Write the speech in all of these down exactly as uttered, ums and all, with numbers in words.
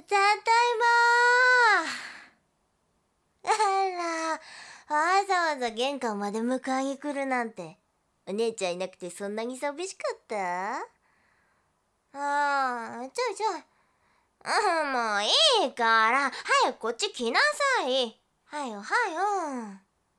ただいまー。あら、わざわざ玄関まで迎えに来るなんて。お姉ちゃんいなくてそんなに寂しかった？ああ、ちょいちょい。うん、もういいから、早くこっち来なさい。はよはよ。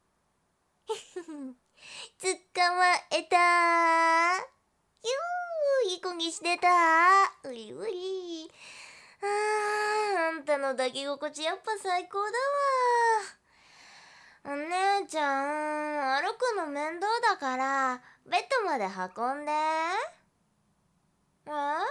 捕まえたー。ゆー、いい子にしてたー。うりうり。あー、あんたの抱き心地やっぱ最高だわ。お姉ちゃん、歩くの面倒だから、ベッドまで運んで。え？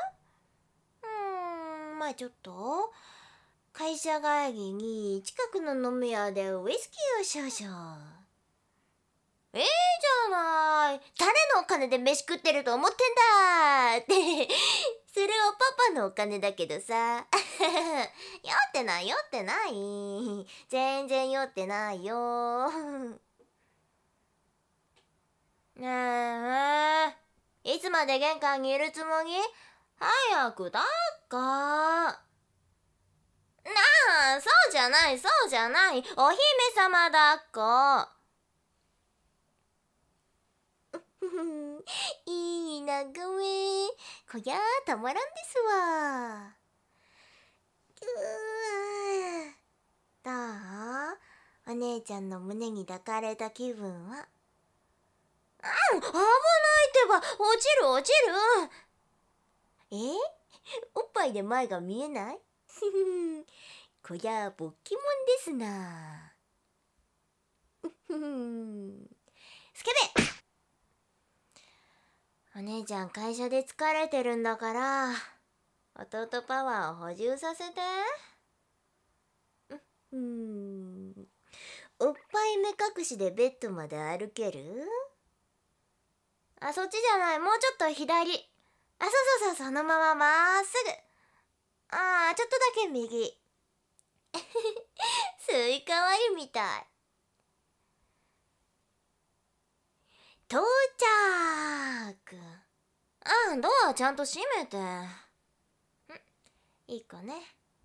うーん、まあちょっと。会社帰りに近くの飲み屋でウイスキーを少々。ええじゃない。誰のお金で飯食ってると思ってんだって。それはパパのお金だけどさ。酔ってない酔ってない。全然酔ってないよ。ねえ、いつまで玄関にいるつもり？早くだっか。なあ、そうじゃないそうじゃない。お姫様だっこ。いい眺め。こりゃたまらんですわ。どう？お姉ちゃんの胸に抱かれた気分は？うん、危ないってば、落ちる落ちる。え？おっぱいで前が見えない？こりゃ勃起もんですな。スケベ。お姉ちゃん会社で疲れてるんだから、弟パワーを補充させて。うーん。おっぱい目隠しでベッドまで歩ける？あ、そっちじゃない。もうちょっと左。あ、そうそうそう、そのまままっすぐ。あー、ちょっとだけ右。スイカ割りみたい。到着。あ、ドアちゃんと閉めて。ん、いい子ね。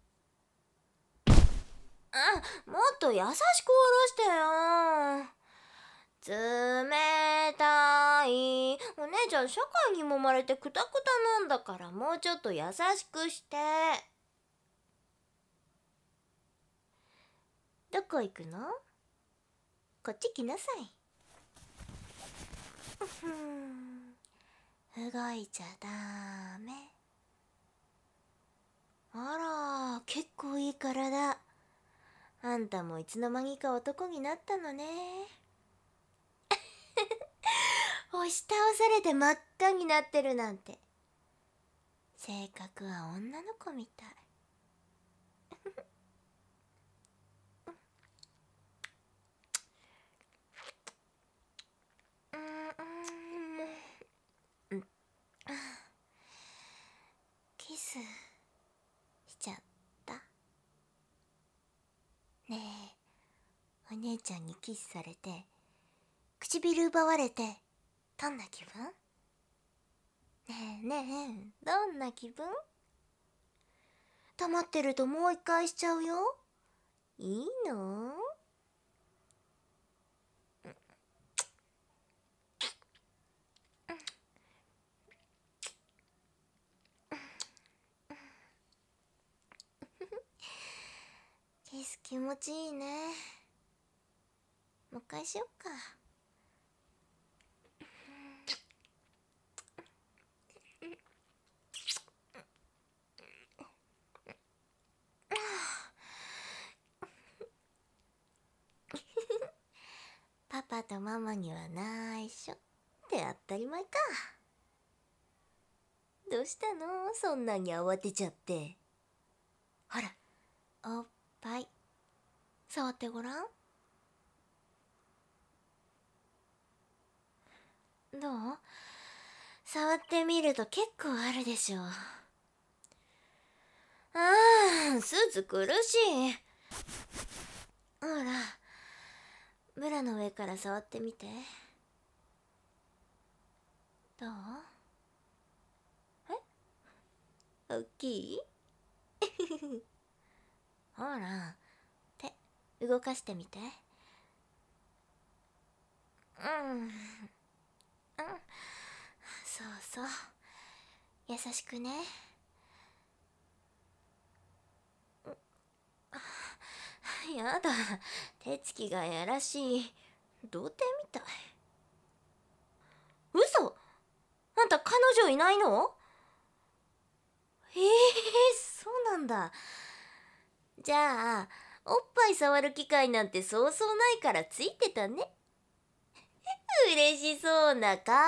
あ、もっと優しく下ろしてよ。冷たい。お姉ちゃん社会に揉まれてクタクタなんだから、もうちょっと優しくして。どこ行くの？こっち来なさい。ふん、動いちゃダメ。あら、結構いい体。あんたもいつの間にか男になったのね。押し倒されて真っ赤になってるなんて。性格は女の子みたい。うんうん、キスしちゃった？ねえ、お姉ちゃんにキスされて唇奪われてどんな気分？ねえねえ、どんな気分？黙ってるともう一回しちゃうよ。いいの？キス気持ちいいね。もう一回しよっか。パパとママには内緒って当たり前か。どうしたの？そんなに慌てちゃって。ほら、おっぱい触ってごらん。どう？触ってみると結構あるでしょ。ああ、スーツ苦しい。ほら、ブラの上から触ってみて。どう？え？大きい？ ほら、手動かしてみて。うん、うん、そうそう、優しくね。やだ、手つきがやらしい。童貞みたい。嘘？あんた彼女いないの？ええー、そうなんだ。じゃあおっぱい触る機会なんてそうそうないからついてたね。嬉しそうな顔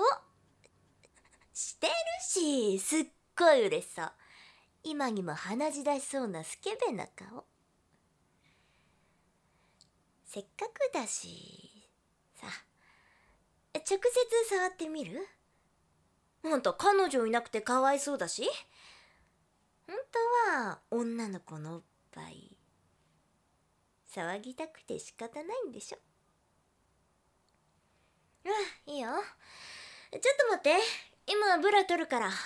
してるし、すっごい嬉しそう。今にも鼻血出しそうなスケベな顔。せっかくだしさ、直接触ってみる？あんた彼女いなくてかわいそうだし、本当は女の子のおっぱい騒ぎたくて仕方ないんでしょ。うん、いいよ。ちょっと待って、今ブラ取るから。は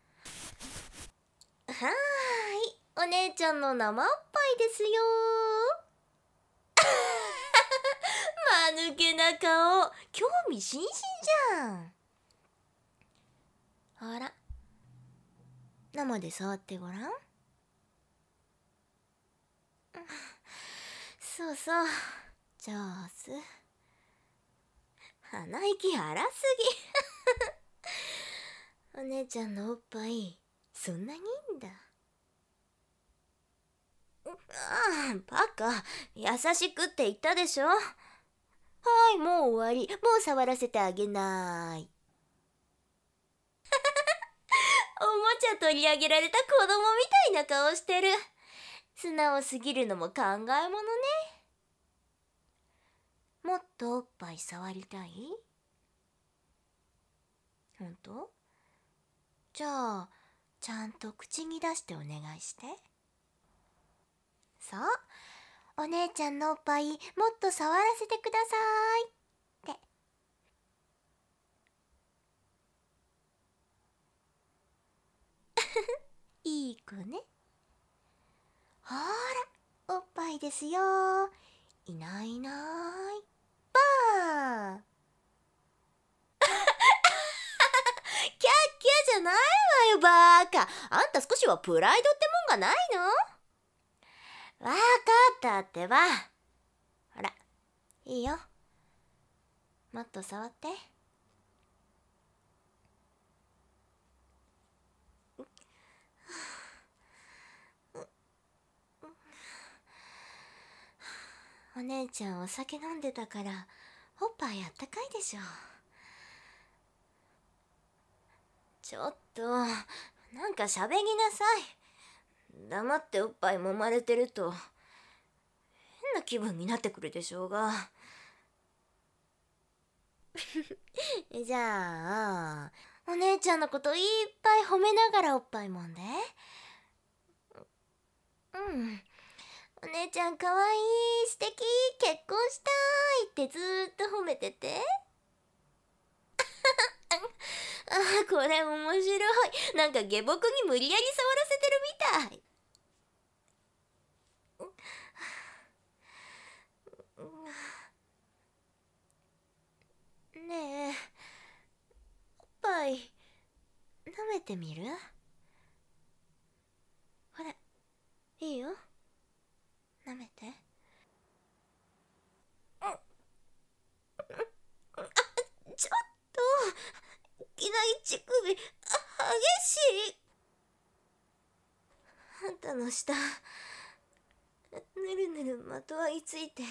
ーい、お姉ちゃんの生おっぱいですよ。間抜けな顔、興味津々じゃん。ほら、生で触ってごらん。そうそう、上手。鼻息荒すぎ。お姉ちゃんのおっぱいそんなにいいんだ。ああ、バカ、優しくって言ったでしょ。はい、もう終わり。もう触らせてあげない。おもちゃ取り上げられた子供みたいな顔してる。素直すぎるのも考えものね。もっとおっぱい触りたい？ほんと？じゃあちゃんと口に出してお願いして。そう、お姉ちゃんのおっぱいもっと触らせてくださいって。いい子ね。ほら、おっぱいですよ。いないいないばー。キャッキャじゃないわよ、バーカ。あんた少しはプライドってもんがないの？わかったってば。ほら、いいよ。もっと触って。お姉ちゃんお酒飲んでたからおっぱいあったかいでしょ。ちょっとなんかしゃべりなさい。黙っておっぱい揉まれてると変な気分になってくるでしょうが。じゃあお姉ちゃんのこといっぱい褒めながらおっぱい揉んで。うん、お姉ちゃんかわいい、素敵、結婚したいってずーっと褒めてて。あー、これ面白い。なんか下僕に無理やり触らせてるみたい。ねえ、おっぱい舐めてみる？ほら、いいよ、舐めて。ちょっと、いきなり乳首、あ、激しい。あんたの舌、ぬるぬるまとわりついて。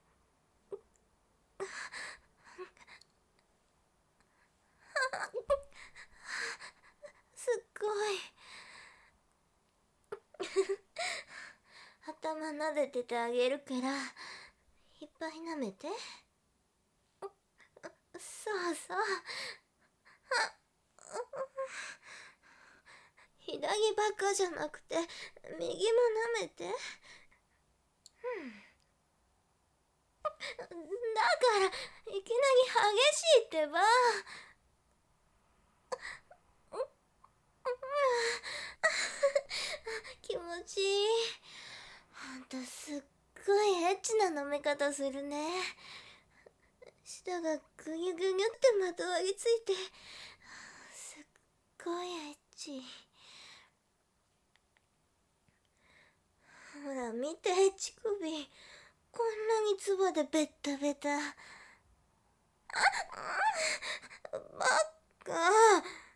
すっごい。頭撫でててあげるからいっぱい舐めて。そうそう、左ばっかじゃなくて右も舐めて。うん、だからいきなり激しいってば。気持ちいい。 たすっごいエッチな飲み方するね。舌がぐにゅぐにゅってまとわりついて、すっごいエッチ。ほら見て、乳首こんなに唾でベッタベタ。あっ、バカ。